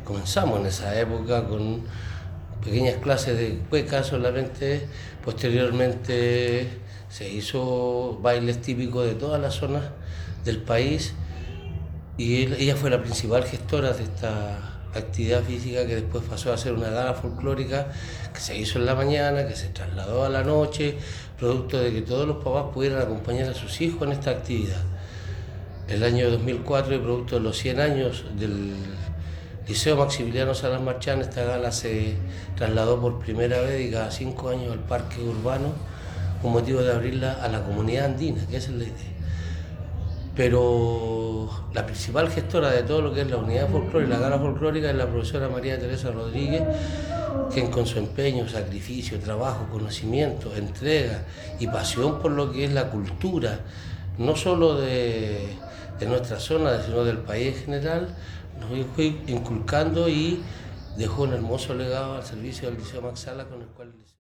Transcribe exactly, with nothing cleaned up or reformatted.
comenzamos en esa época con pequeñas clases de cueca solamente. Posteriormente se hizo bailes típicos de todas las zonas del país y él- ella fue la principal gestora de esta actividad física, que después pasó a ser una gala folclórica que se hizo en la mañana, que se trasladó a la noche, producto de que todos los papás pudieran acompañar a sus hijos en esta actividad. El año dos mil cuatro, y producto de los cien años del Liceo Maximiliano Salas Marchán, esta gala se trasladó por primera vez y cada cinco años al Parque Urbano, con motivo de abrirla a la comunidad andina, que esa es la idea. Pero la principal gestora de todo lo que es la unidad folclórica y la gala folclórica es la profesora María Teresa Rodríguez, quien con su empeño, sacrificio, trabajo, conocimiento, entrega y pasión por lo que es la cultura, no solo de, de nuestra zona, sino del país en general, nos fue inculcando y dejó un hermoso legado al servicio del Liceo Max Sala, con el cual